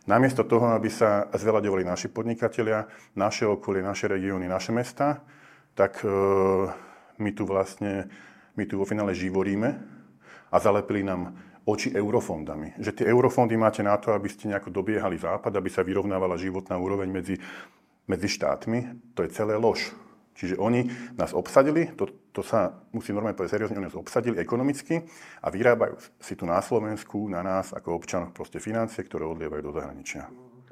Namiesto toho, aby sa zveľaďovali naši podnikatelia, naše okolie, naše regióny, naše mesta, tak my tu vo finále živoríme a zalepili nám oči eurofondami. Že tie eurofondy máte na to, aby ste nejako dobiehali západ, aby sa vyrovnávala životná úroveň medzi štátmi. To je celé lož. Čiže oni nás obsadili, to sa musí normálne povedať seriózne, oni nás obsadili ekonomicky a vyrábajú si tu na Slovensku, na nás ako občanoch proste financie, ktoré odlievajú do zahraničia.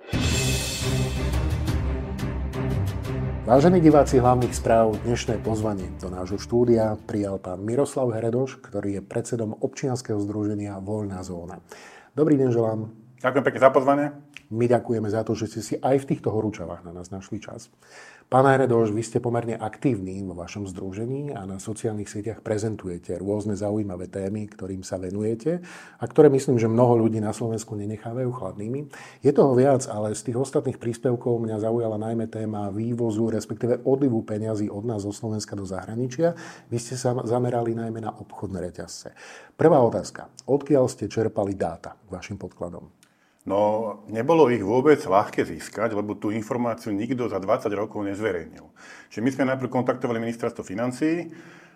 Vážení diváci hlavných správ, dnešné pozvanie do nášho štúdia prijal pán Miroslav Heredoš, ktorý je predsedom občianskeho združenia Voľná zóna. Dobrý deň želám. Ďakujem pekne za pozvanie. My ďakujeme za to, že ste si aj v týchto horúčavách na nás našli čas. Pán Heredoš, vy ste pomerne aktívni vo vašom združení a na sociálnych sieťach prezentujete rôzne zaujímavé témy, ktorým sa venujete a ktoré myslím, že mnoho ľudí na Slovensku nenechávajú chladnými. Je toho viac, ale z tých ostatných príspevkov mňa zaujala najmä téma vývozu, respektíve odlivu peňazí od nás zo Slovenska do zahraničia. Vy ste sa zamerali najmä na obchodné reťazce. Prvá otázka. Odkiaľ ste čerpali dáta k vašim podkladom? No, nebolo ich vôbec ľahké získať, lebo tú informáciu nikto za 20 rokov nezverejnil. Čiže my sme najprv kontaktovali ministerstvo financií,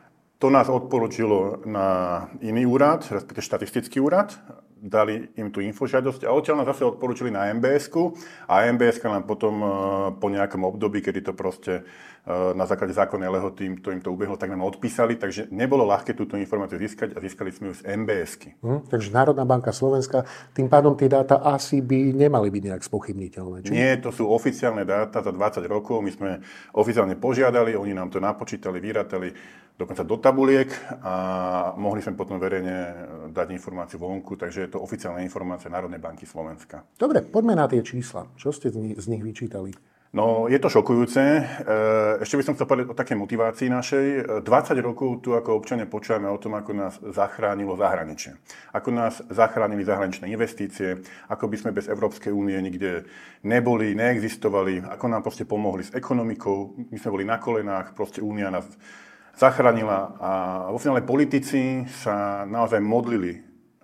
to nás odporučilo na iný úrad, respektíve štatistický úrad, dali im tú infožiadosť a odtiaľ nás zase odporúčili na MBS-ku a MBS-ka nám potom po nejakom období, kedy to proste na základe zákonnej lehoty to im to ubehlo, tak nám odpísali, takže nebolo ľahké túto informáciu získať a získali sme ju z MBS-ky. Takže Národná banka Slovenska, tým pádom tie dáta asi by nemali byť nejak spochybniteľné, či? Nie, to sú oficiálne dáta za 20 rokov, my sme oficiálne požiadali, oni nám to napočítali, vyrátali dokonca do tabuliek a mohli sme potom verejne dať informáciu vonku, takže je to oficiálna informácia Národnej banky Slovenska. Dobre, poďme na tie čísla. Čo ste z nich vyčítali? No, je to šokujúce. Ešte by som chcel povedať o takej motivácii našej. 20 rokov tu ako občania počúvame o tom, ako nás zachránilo zahraničie. Ako nás zachránili zahraničné investície, ako by sme bez Európskej únie nikde neboli, neexistovali, ako nám proste pomohli s ekonomikou. My sme boli na kolenách, proste únia nás zachránila a vo finále politici sa naozaj modlili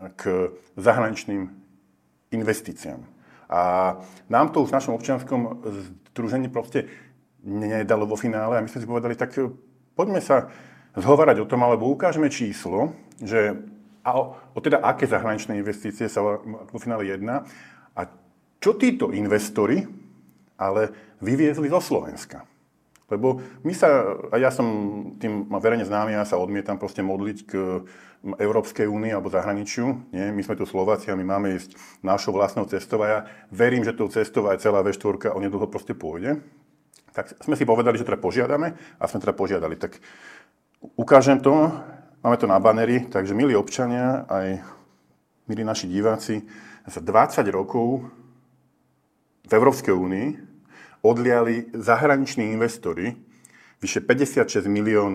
k zahraničným investíciám. A nám to už v našom občianskom združení proste nedalo vo finále a my sme si povedali, tak poďme sa zhovárať o tom, alebo ukážeme číslo, že teda aké zahraničné investície sa vo finále jedná a čo títo investori ale vyviezli zo Slovenska. Lebo a ja som tým verejne známy, ja sa odmietam proste modliť k Európskej únii alebo zahraničiu. Nie? My sme tu Slováci a my máme ísť našou vlastnou cestou a ja verím, že tou cestou aj celá V4 onedlho proste pôjde. Tak sme si povedali, že teda požiadame a sme teda požiadali. Tak ukážem to, máme to na baneri, takže milí občania, aj milí naši diváci, za 20 rokov v Európskej únii odliali zahraniční investori vyše 56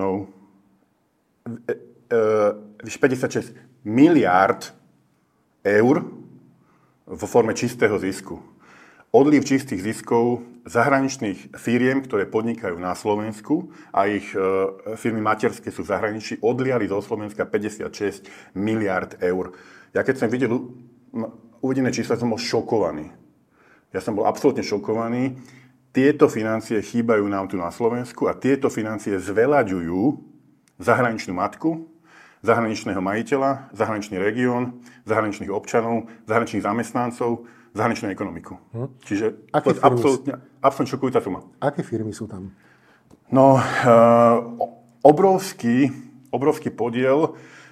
miliárd eur vo forme čistého zisku. Odliv čistých ziskov zahraničných firiem, ktoré podnikajú na Slovensku a ich firmy materské sú v zahraničí, odliali zo Slovenska 56 miliárd eur. Ja keď som videl uvedené čísla, som bol šokovaný. Ja som bol absolútne šokovaný. Tieto financie chýbajú nám tu na Slovensku a tieto financie zveľaďujú zahraničnú matku, zahraničného majiteľa, zahraničný región, zahraničných občanov, zahraničných zamestnancov, zahraničnú ekonomiku. Čiže to je absolútne šokujúca suma. Aké firmy sú tam? No, obrovský podiel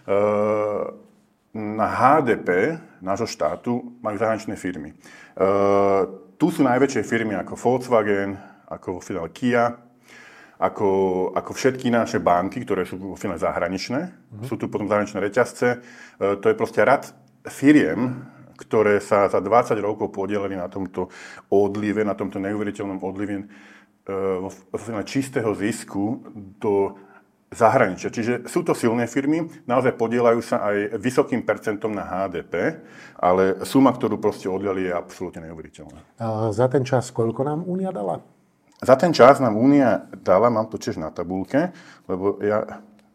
na HDP nášho štátu majú zahraničné firmy. Tu sú najväčšie firmy ako Volkswagen, ako Kia, ako všetky naše banky, ktoré sú vo finále zahraničné. Sú tu potom zahraničné reťazce. To je proste rad firiem, ktoré sa za 20 rokov podielali na tomto odlive, na tomto neuveriteľnom odlive vo finále čistého zisku do zahraničia. Čiže sú to silné firmy, naozaj podielajú sa aj vysokým percentom na HDP, ale suma, ktorú proste odliali, je absolútne neuveriteľná. A za ten čas koľko nám Únia dala? Za ten čas nám Únia dala, mám to tiež na tabuľke, lebo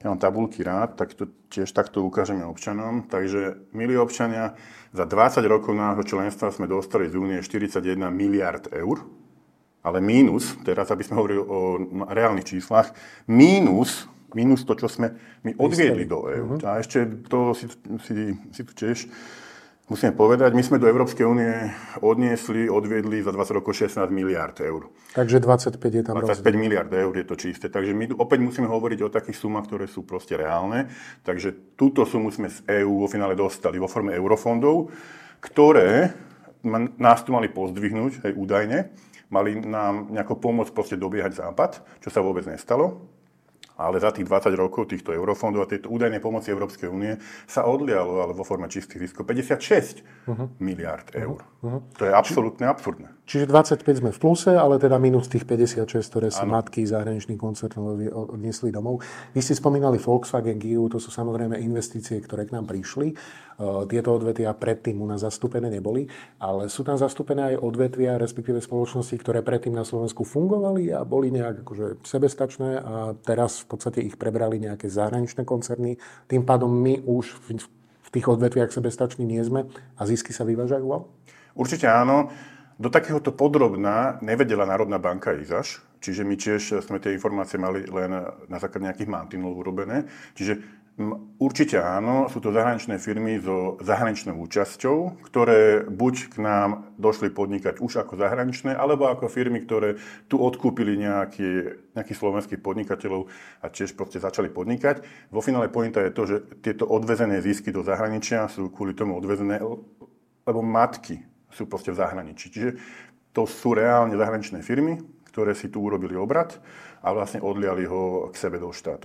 Ja mám tabuľky rád, tak to tiež takto ukážeme občanom. Takže, milí občania, za 20 rokov nášho členstva sme dostali z únie 41 miliard eur, ale mínus, teraz aby sme hovorili o reálnych číslach, mínus to, čo sme my odviedli do EÚ. A ešte to si tu tiež musíme povedať, my sme do Európskej únie odviedli za 20 rokov 16 miliard eur. Takže 25 je tam 25 miliard eur je to čisté. Takže my opäť musíme hovoriť o takých sumách, ktoré sú proste reálne. Takže túto sumu sme z EÚ vo finále dostali vo forme eurofondov, ktoré nás tu mali pozdvihnúť, aj údajne. Mali nám nejako pomôcť proste dobiehať západ, čo sa vôbec nestalo. Ale za tých 20 rokov týchto eurofondov a tejto údajnej pomoci Európskej únie sa odlialo, ale vo forme čistých ziskov 56 miliard eur. To je absolútne absurdné. Čiže 25 sme v pluse, ale teda minus tých 56, ktoré si matky zahraničných koncernov odniesli domov. Vy ste spomínali Volkswagen, GIU, to sú samozrejme investície, ktoré k nám prišli. Tieto odvetvia predtým u nás zastúpené neboli, ale sú tam zastúpené aj odvetvia, respektíve spoločnosti, ktoré predtým na Slovensku fungovali a boli nejak akože sebestačné a teraz v podstate ich prebrali nejaké zahraničné koncerny. Tým pádom my už v tých odvetviach sebestační nie sme a zisky sa vyvážajú? Určite áno. Do takéhoto podrobná nevedela Národná banka ísť až. Čiže my tiež sme tie informácie mali len na základe nejakých mantinov urobené. Čiže určite áno, sú to zahraničné firmy so zahraničnou účasťou, ktoré buď k nám došli podnikať už ako zahraničné, alebo ako firmy, ktoré tu odkúpili nejakých slovenských podnikateľov a tiež proste začali podnikať. Vo finále pointa je to, že tieto odvezené zisky do zahraničia sú kvôli tomu odvezené, lebo matky sú proste v zahraničí. Čiže to sú reálne zahraničné firmy, ktoré si tu urobili obrat a vlastne odliali ho k sebe do štátu.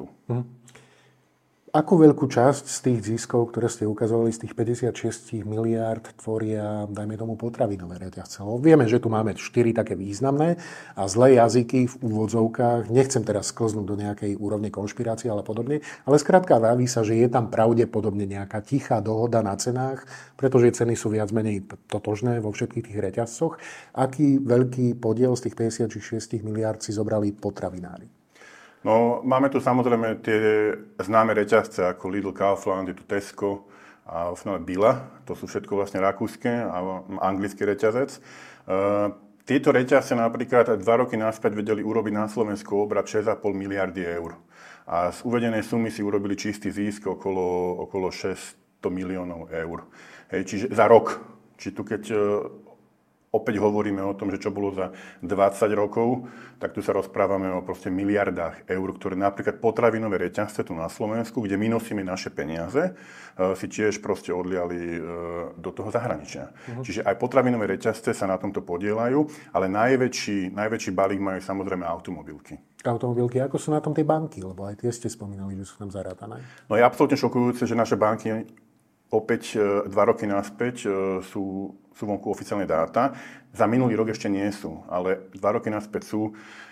Akú veľkú časť z tých ziskov, ktoré ste ukazovali, z tých 56 miliárd tvoria, dajme tomu, potravinové reťazce? Vieme, že tu máme 4 také významné a zlé jazyky v úvodzovkách. Nechcem teraz sklznúť do nejakej úrovne konšpirácie, ale podobne. Ale skrátka vraví sa, že je tam pravdepodobne nejaká tichá dohoda na cenách, pretože ceny sú viac menej totožné vo všetkých tých reťazcoch. Aký veľký podiel z tých 56 miliárd si zobrali potravinári? No, máme tu samozrejme tie známe reťazce ako Lidl, Kaufland, je tu Tesco a Billa. To sú všetko vlastne rakúske a anglický reťazec. Tieto reťazce napríklad 2 roky naspäť vedeli urobiť na Slovensku obrat 6,5 miliardy eur. A z uvedenej sumy si urobili čistý zisk okolo 600 miliónov eur. Hej, čiže za rok. Čiže tu keď opäť hovoríme o tom, že čo bolo za 20 rokov, tak tu sa rozprávame o proste miliardách eur, ktoré napríklad potravinové reťazce tu na Slovensku, kde my nosíme naše peniaze, si tiež proste odliali do toho zahraničia. Čiže aj potravinové reťazce sa na tomto podielajú, ale najväčší balík majú samozrejme automobilky. Automobilky, ako sú na tom tie banky? Lebo aj tie ste spomínali, že sú tam zarátané. No je absolútne šokujúce, že naše banky opäť 2 roky naspäť sú vonku oficiálne dáta. Za minulý rok ešte nie sú, ale 2 roky naspäť sú.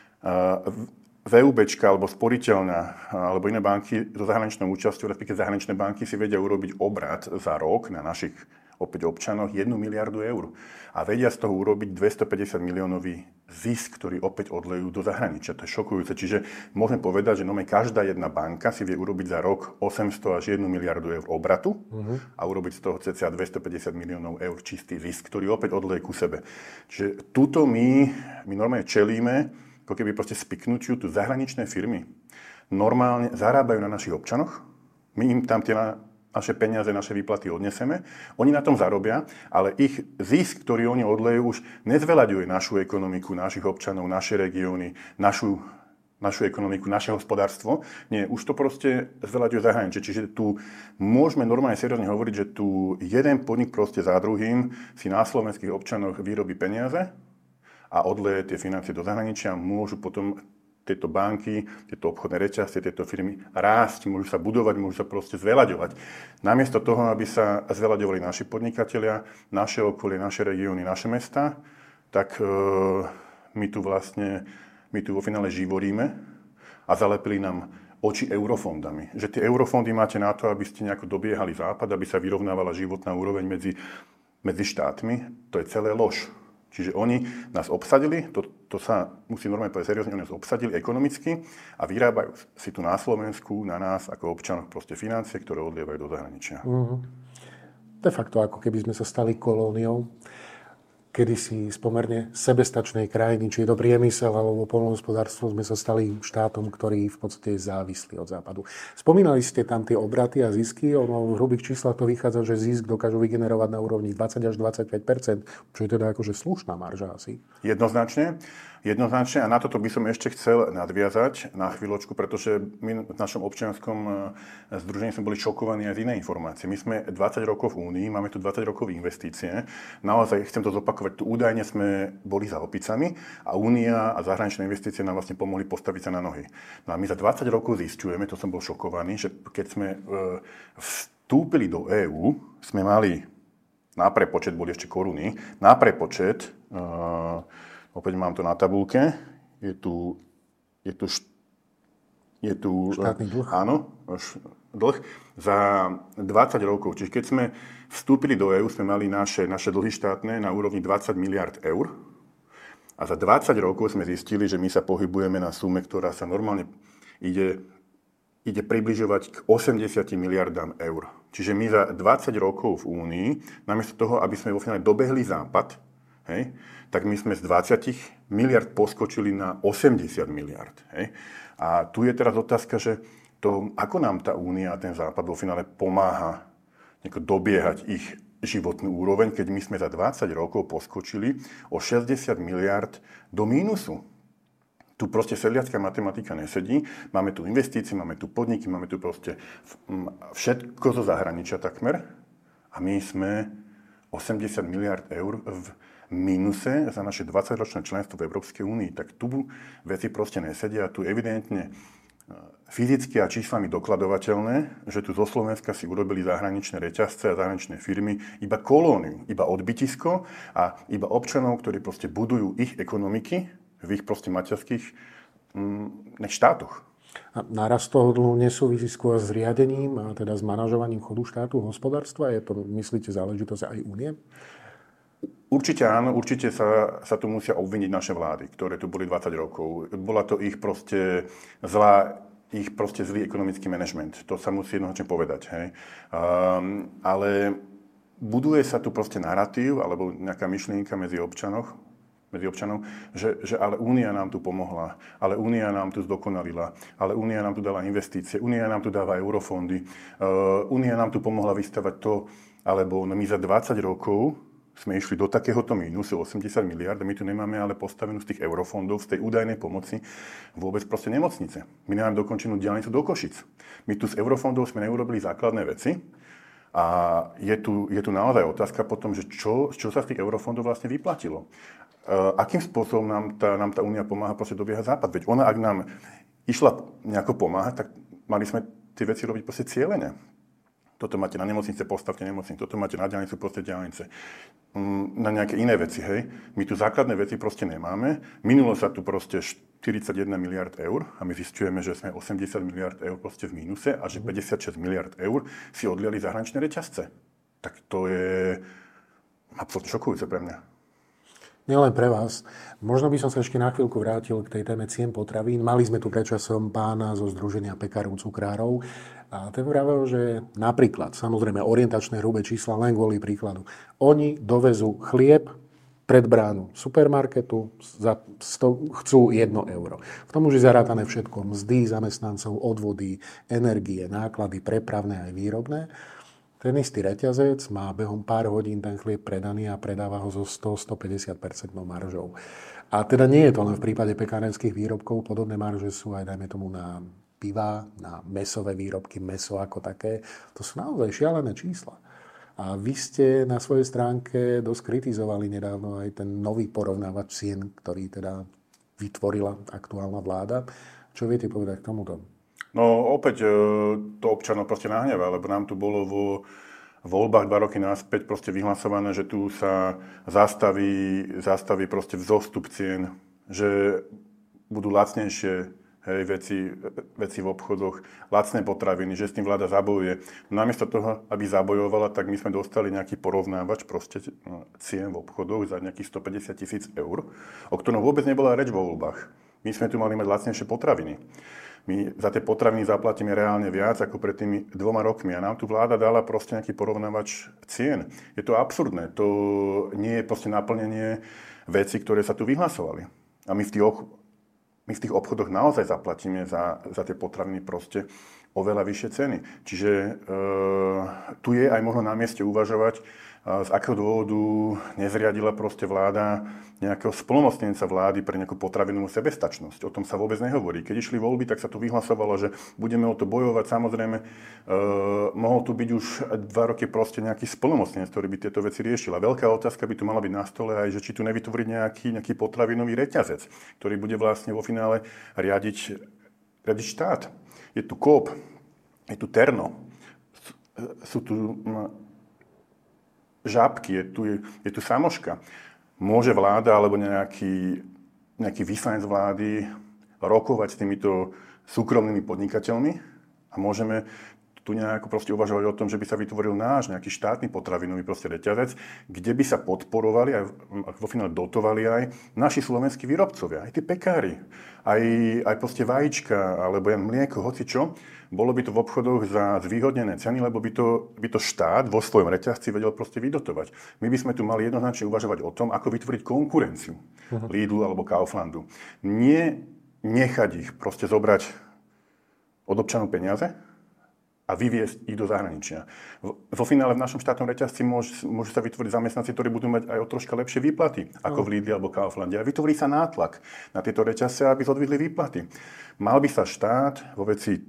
VUBčka alebo sporiteľná alebo iné banky so zahraničnou účasťou, respektíve zahraničné banky si vedia urobiť obrat za rok na našich opäť občanoch 1 miliardu eur. A vedia z toho urobiť 250 miliónový zisk, ktorý opäť odlejú do zahraničia. To je šokujúce. Čiže môžem povedať, že každá jedna banka si vie urobiť za rok 800 až 1 miliardu eur obratu a urobiť z toho cca 250 miliónov eur čistý zisk, ktorý opäť odleje ku sebe. Čiže túto my normálne čelíme, ako keby proste spiknutiu, tu zahraničné firmy normálne zarábajú na našich občanoch. My im tam tie naše peniaze, naše výplaty odneseme. Oni na tom zarobia, ale ich zisk, ktorý oni odlejú, už nezveľaďuje našu ekonomiku, našich občanov, naše regióny, našu ekonomiku, naše hospodárstvo. Nie, už to proste zveľaďuje zahraničie. Čiže tu môžeme normálne seriózne hovoriť, že tu jeden podnik proste za druhým si na slovenských občanoch vyrobí peniaze a odleje tie financie do zahraničia, môžu potom tieto banky, tieto obchodné reťazce, tieto firmy rásť, môžu sa budovať, môžu sa proste zveľaďovať. Namiesto toho, aby sa zveľaďovali naši podnikatelia, naše okolie, naše regióny, naše mestá, tak my tu vo finále živoríme a zalepili nám oči eurofondami. Že tie eurofondy máte na to, aby ste nejako dobiehali západ, aby sa vyrovnávala životná úroveň medzi štátmi. To je celé lož. Čiže oni nás obsadili, to sa musí normálne povedať seriózne, oni nás obsadili ekonomicky a vyrábajú si tu na Slovensku, na nás ako občanoch proste financie, ktoré odlievajú do zahraničia. De facto ako keby sme sa stali kolóniou kedysi z pomerne sebestačnej krajiny, či je to priemysel alebo poľnohospodárstvo, sme sa stali štátom, ktorý v podstate je závislý od západu. Spomínali ste tam tie obraty a zisky, v hrubých číslach to vychádza, že zisk dokážu vygenerovať na úrovni 20 až 25%, čo je teda akože slušná marža asi. Jednoznačne a na toto by som ešte chcel nadviazať na chvíľočku, pretože my v našom občianskom združení sme boli šokovaní aj z inej informácie. My sme 20 rokov v Únii, máme tu 20 rokov investície. Naozaj chcem to zopakovať, tu údajne sme boli za opicami a Únia a zahraničné investície nám vlastne pomohli postaviť sa na nohy. No a my za 20 rokov zisťujeme, to som bol šokovaný, že keď sme vstúpili do EÚ, sme mali na prepočet, boli ešte koruny, na prepočet opäť mám to na tabulke. Je tu štátny dlh. Áno, dlh za 20 rokov. Čiže keď sme vstúpili do EÚ, sme mali naše dlhy štátne na úrovni 20 miliard eur. A za 20 rokov sme zistili, že my sa pohybujeme na sume, ktorá sa normálne ide približovať k 80 miliardám eur. Čiže my za 20 rokov v Únii, namiesto toho, aby sme vo finále dobehli Západ, hej, tak my sme z 20 miliard poskočili na 80 miliard. Hej. A tu je teraz otázka, že ako nám tá Únia a ten Západ vo finále pomáha dobiehať ich životnú úroveň, keď my sme za 20 rokov poskočili o 60 miliard do mínusu. Tu proste sedliacká matematika nesedí. Máme tu investície, máme tu podniky, máme tu proste všetko zo zahraničia takmer. A my sme 80 miliard eur v mínuse za naše 20-ročné členstvo v Európskej únii. Tak tu veci proste nesedia. Tu evidentne fyzicky a číslami dokladovateľné, že tu zo Slovenska si urobili zahraničné reťazce a zahraničné firmy iba kolóniu, iba odbytisko a iba občanov, ktorí proste budujú ich ekonomiky v ich proste materských štátoch. A nárast toho dlhu nesúvisí skôr s riadením a teda s manažovaním chodu štátu hospodárstva? Je to, myslíte, záležitosť aj únie? Určite áno, určite sa tu musia obviniť naše vlády, ktoré tu boli 20 rokov. Bola to ich proste zlý ekonomický manažment. To sa musí jednoznačne povedať. Hej. Ale buduje sa tu proste narratív alebo nejaká myšlienka medzi občanov, že ale Únia nám tu pomohla, ale Únia nám tu zdokonalila, ale Únia nám tu dala investície, Únia nám tu dáva eurofondy, Únia nám tu pomohla vystavať to, alebo my za 20 rokov sme išli do takéhoto mínusu 80 miliard a my tu nemáme ale postavenú z tých eurofondov, z tej údajnej pomoci vôbec proste nemocnice. My nemáme dokončenú diaľnicu do Košic. My tu z eurofondov sme neurobili základné veci a je tu naozaj otázka potom, že čo sa z tých eurofondov vlastne vyplatilo. Akým spôsobom nám tá únia pomáha proste dobiehať Západ? Veď ona, ak nám išla nejako pomáhať, tak mali sme tie veci robiť proste cieľene. Toto máte na nemocnice, postavte nemocnice, toto máte na diaľnicu, postavte diaľnice. Na nejaké iné veci, hej. My tu základné veci proste nemáme. Minulo sa tu proste 41 miliard eur a my zisťujeme, že sme 80 miliard eur proste v mínuse a že 56 miliard eur si odliali zahraničné reťazce. Tak to je absolútne šokujúce pre mňa. Nielen pre vás. Možno by som sa ešte na chvíľku vrátil k tej téme cien potravín. Mali sme tu predčasom pána zo Združenia pekárov, cukrárov. A ten vravel, že napríklad, samozrejme, orientačné hrubé čísla, len kvôli príkladu. Oni dovezú chlieb pred bránu supermarketu, chcú 1 euro. V tom už je zarátané všetko. Mzdy zamestnancov, odvody, energie, náklady, prepravné aj výrobné. Ten istý reťazec má behom pár hodín ten chlieb predaný a predáva ho so 100-150% maržou. A teda nie je to len v prípade pekárenských výrobkov, podobné marže sú aj, dajme tomu, na piva, na mäsové výrobky, mäso ako také. To sú naozaj šialené čísla. A vy ste na svojej stránke dosť kritizovali nedávno aj ten nový porovnávač cien, ktorý teda vytvorila aktuálna vláda. Čo viete povedať k tomuto? No opäť to občanov proste nahnevá, lebo nám tu bolo vo voľbách 2 roky naspäť proste vyhlasované, že tu sa zastaví proste vzostup cien, že budú lacnejšie hej, veci v obchodoch, lacné potraviny, že s tým vláda zabojuje. Namiesto toho, aby zabojovala, tak my sme dostali nejaký porovnávač proste cien v obchodoch za nejakých 150 000 eur, o ktorom vôbec nebola reč vo voľbách. My sme tu mali mať lacnejšie potraviny. My za tie potraviny zaplatíme reálne viac ako pred tými 2 rokmi a nám tu vláda dala proste nejaký porovnávač cien. Je to absurdné. To nie je proste naplnenie veci, ktoré sa tu vyhlasovali. A my v tých obchodoch naozaj zaplatíme za tie potraviny proste oveľa vyššie ceny. Čiže tu je aj možno na mieste uvažovať, z akého dôvodu nezriadila proste vláda nejakého splnomocnenca vlády pre nejakú potravinovú sebestačnosť. O tom sa vôbec nehovorí. Keď išli voľby, tak sa tu vyhlasovalo, že budeme o to bojovať. Samozrejme, mohol tu byť už 2 roky proste nejaký splnomocnenec, ktorý by tieto veci riešil. A veľká otázka by tu mala byť na stole aj, že či tu nevytvoriť nejaký potravinový reťazec, ktorý bude vlastne vo finále riadiť štát. Je tu Coop, je tu Terno, sú tu Žabky, je tu Samoška. Môže vláda alebo nejaký vyslanec vlády rokovať s týmito súkromnými podnikateľmi a môžeme tu nejako proste uvažovať o tom, že by sa vytvoril náš nejaký štátny potravinový proste reťazec, kde by sa podporovali a vo finále dotovali aj naši slovenskí výrobcovia, aj tí pekári, aj proste vajíčka alebo mlieko, hocičo. Bolo by to v obchodoch za zvýhodnené ceny, lebo by to štát vo svojom reťazci vedel proste vydotovať. My by sme tu mali jednoznačne uvažovať o tom, ako vytvoriť konkurenciu Lidlu alebo Kauflandu. Nie nechať ich proste zobrať od občanov peniaze a vyviesť ich do zahraničia. Vo finále v našom štátnom reťazci môžu sa vytvoriť zamestnanci, ktorí budú mať aj o troška lepšie výplaty, ako v Lidli alebo Kauflande. A vytvorí sa nátlak na tieto reťazce, aby zodvihli výplaty. Mal by sa štát vo veci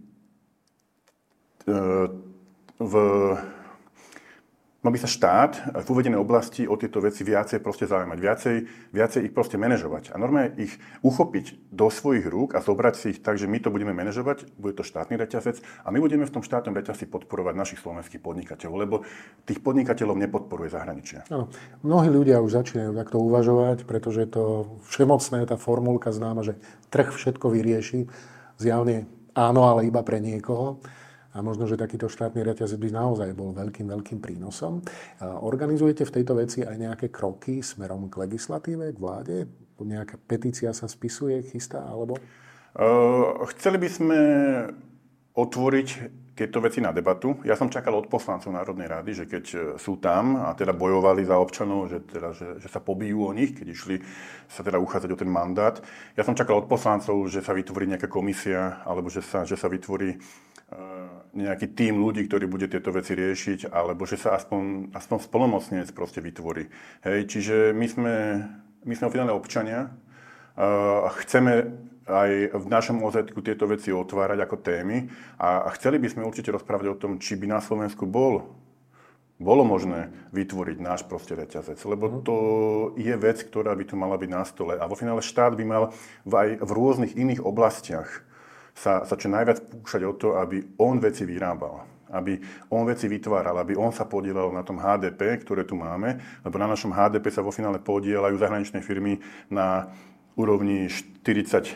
mal by sa štát v uvedenej oblasti o tieto veci viacej proste zaujímať, viacej ich proste manažovať. A normálne ich uchopiť do svojich rúk a zobrať si ich tak, že my to budeme manažovať, bude to štátny reťazec a my budeme v tom štátnom reťazci podporovať našich slovenských podnikateľov, lebo tých podnikateľov nepodporuje zahraničia. Áno. Mnohí ľudia už začínajú takto uvažovať, pretože je to všemocné, tá formulka známa, že trh všetko vyrieši. Zjavne áno, ale iba pre niekoho. A možno, že takýto štátny reťazec by naozaj bol veľkým prínosom. Organizujete v tejto veci aj nejaké kroky smerom k legislatíve, k vláde? Nejaká petícia sa spisuje, chystá, alebo? Chceli by sme otvoriť tieto veci na debatu. Ja som čakal od poslancov Národnej rady, že keď sú tam a teda bojovali za občanov, že sa pobijú o nich, keď išli sa teda uchádzať o ten mandát. Ja som čakal od poslancov, že sa vytvorí nejaká komisia, alebo že sa vytvorí nejaký tím ľudí, ktorí bude tieto veci riešiť, alebo že sa aspoň splnomocnenec proste vytvorí. Hej, čiže my sme oficiálne občania a chceme aj v našom OZ-ku tieto veci otvárať ako témy a chceli by sme určite rozprávať o tom, či by na Slovensku bolo možné vytvoriť náš proste reťazec, lebo to je vec, ktorá by tu mala byť na stole a vo finále štát by mal aj v rôznych iných oblastiach sa čo najviac púšťať o to, aby on veci vyrábal, aby on veci vytváral, aby on sa podielal na tom HDP, ktoré tu máme, lebo na našom HDP sa vo finále podielajú zahraničné firmy na úrovni 48%.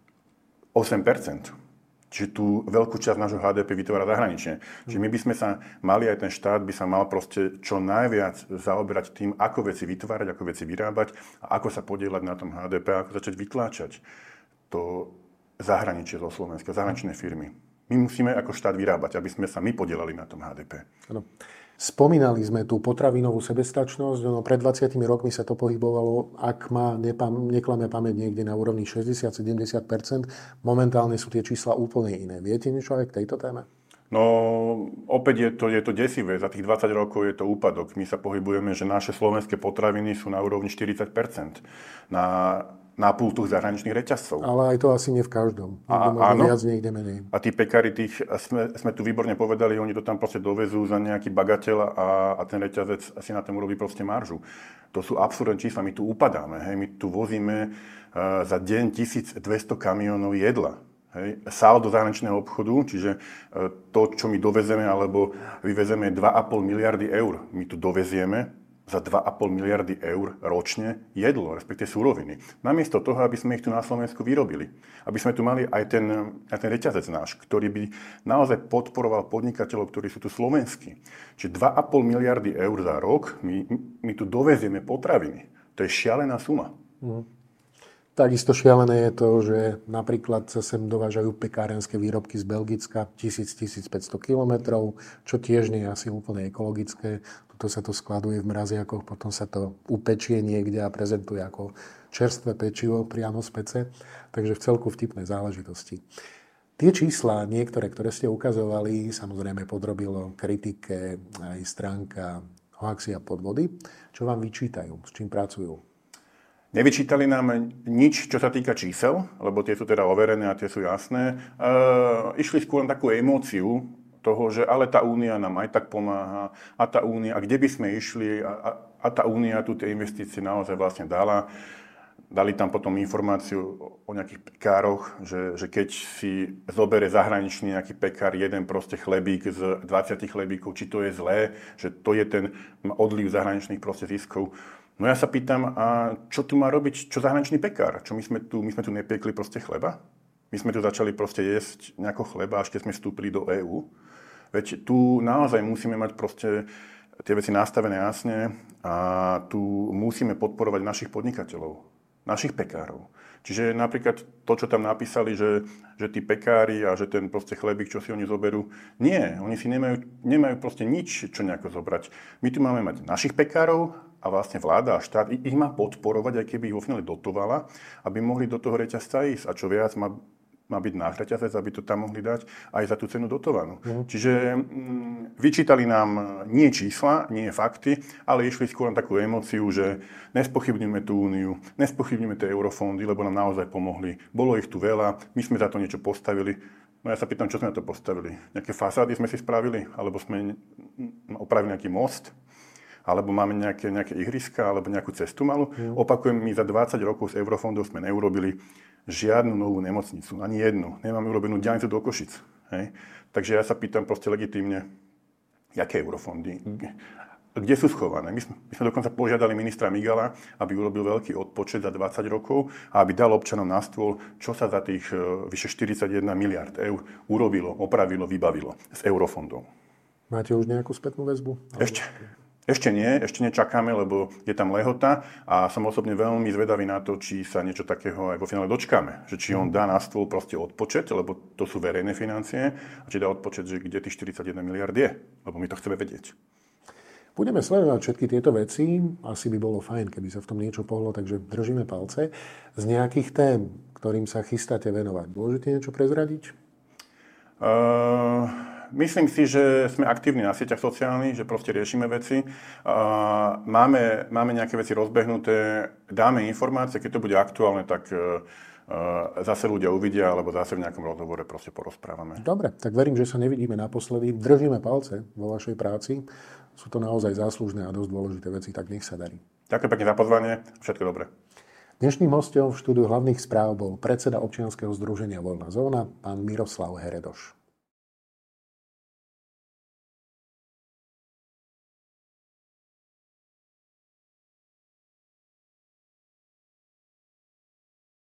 Čiže tú veľkú časť nášho HDP vytvára zahraničie. Čiže my by sme sa mali, aj ten štát by sa mal proste čo najviac zaoberať tým, ako veci vytvárať, ako veci vyrábať a ako sa podieľať na tom HDP, ako začať vytláčať to zahraničie zo Slovenska, zahraničné firmy. My musíme ako štát vyrábať, aby sme sa my podielali na tom HDP. Ano. Spomínali sme tú potravinovú sebestačnosť. Pred 20 rokmi sa to pohybovalo, ak ma neklame pamäť, niekde na úrovni 60-70%. Momentálne sú tie čísla úplne iné. Viete niečo aj k tejto téme? No, opäť je to desivé. Za tých 20 rokov je to úpadok. My sa pohybujeme, že naše slovenské potraviny sú na úrovni 40%. Na pultoch zahraničných reťazcov. Ale aj to asi nie v každom. Áno. Viac, niekde menej. A tí pekári, sme tu výborne povedali, oni to tam proste dovezú za nejaký bagateľ a ten reťazec asi na tom urobí proste maržu. To sú absurdné čísla, my tu upadáme. Hej. My tu vozíme za deň 1200 kamionov jedla. Hej. Saldo zahraničného obchodu, čiže to, čo my dovezeme alebo vyvezeme 2,5 miliardy eur, my tu dovezieme za 2,5 miliardy eur ročne jedlo, respektíve suroviny. Namiesto toho, aby sme ich tu na Slovensku vyrobili. Aby sme tu mali aj ten reťazec náš, ktorý by naozaj podporoval podnikateľov, ktorí sú tu slovenskí. Čiže 2,5 miliardy eur za rok my tu dovezieme potraviny. To je šialená suma. Takisto šialené je to, že napríklad sa sem dovážajú pekárenské výrobky z Belgicka 1000-1500 kilometrov, čo tiež nie je asi úplne ekologické. Tuto sa to skladuje v mraziakoch, potom sa to upečie niekde a prezentuje ako čerstvé pečivo priamo z pece. Takže v celku vtipné záležitosti. Tie čísla, niektoré, ktoré ste ukazovali, samozrejme podrobilo kritike aj stránka Hoaxy a podvody. Čo vám vyčítajú? S čím pracujú? Nevyčítali nám nič, čo sa týka čísel, lebo tie sú teda overené a tie sú jasné. Išli skôr na takú emóciu toho, že ale tá únia nám aj tak pomáha a tá únia, a kde by sme išli a tá únia tu tie investície naozaj vlastne dala. Dali tam potom informáciu o nejakých pekároch, že keď si zobere zahraničný nejaký pekár jeden proste chlebík z 20 chlebíkov, či to je zlé, že to je ten odliv zahraničných proste ziskov. No ja sa pýtam, a čo tu má robiť, čo zahraničný pekár? Čo my sme tu nepiekli proste chleba? My sme tu začali proste jesť nejako chleba, až keď sme vstúpili do EÚ. Veď tu naozaj musíme mať proste tie veci nastavené jasne a tu musíme podporovať našich podnikateľov, našich pekárov. Čiže napríklad to, čo tam napísali, že tí pekári a že ten proste chlebík, čo si oni zoberú, nie, oni si nemajú proste nič, čo nejako zobrať. My tu máme mať našich pekárov a vlastne vláda a štát ich má podporovať, aj keby ich vo finále dotovala, aby mohli do toho reťazca ísť. A čo viac má byť náš reťazec, aby to tam mohli dať aj za tú cenu dotovanú. Čiže vyčítali nám nie čísla, nie fakty, ale išli skôr na takú emóciu, že nespochybníme tú úniu, nespochybníme tie eurofondy, lebo nám naozaj pomohli. Bolo ich tu veľa, my sme za to niečo postavili. No ja sa pýtam, čo sme na to postavili? Nejaké fasády sme si spravili? Alebo sme opravili nejaký most? Alebo máme nejaké ihriska, alebo nejakú cestu malú. Opakujem, my za 20 rokov z eurofondov sme neurobili žiadnu novú nemocnicu, ani jednu. Nemáme urobenú diaľnicu do Košic. Hej? Takže ja sa pýtam proste legitímne, jaké eurofondy, kde sú schované. My sme dokonca požiadali ministra Migala, aby urobil veľký odpočet za 20 rokov a aby dal občanom na stôl, čo sa za tých vyše 41 miliard eur urobilo, opravilo, vybavilo z eurofondov. Máte už nejakú spätnú väzbu? Ešte nečakáme, lebo je tam lehota a som osobne veľmi zvedavý na to, či sa niečo takého aj vo finále dočkáme. Že či on dá na stôl proste odpočet, lebo to sú verejné financie, a či dá odpočet, že kde tých 41 miliard je, lebo my to chceme vedieť. Budeme sledovať všetky tieto veci. Asi by bolo fajn, keby sa v tom niečo pohlo, takže držíme palce. Z nejakých tém, ktorým sa chystáte venovať, môžete niečo prezradiť? Myslím si, že sme aktívni na sieťach sociálnych, že proste riešime veci. Máme nejaké veci rozbehnuté, dáme informácie, keď to bude aktuálne, tak zase ľudia uvidia, alebo zase v nejakom rozhovore proste porozprávame. Dobre, tak verím, že sa nevidíme naposledy. Držíme palce vo vašej práci. Sú to naozaj záslužné a dosť dôležité veci, tak nech sa darí. Ďakujem pekne za pozvanie, všetko dobré. Dnešným hosťom v štúdiu hlavných správ bol predseda občianskeho združenia Voľná zóna, pán Miroslav Heredoš.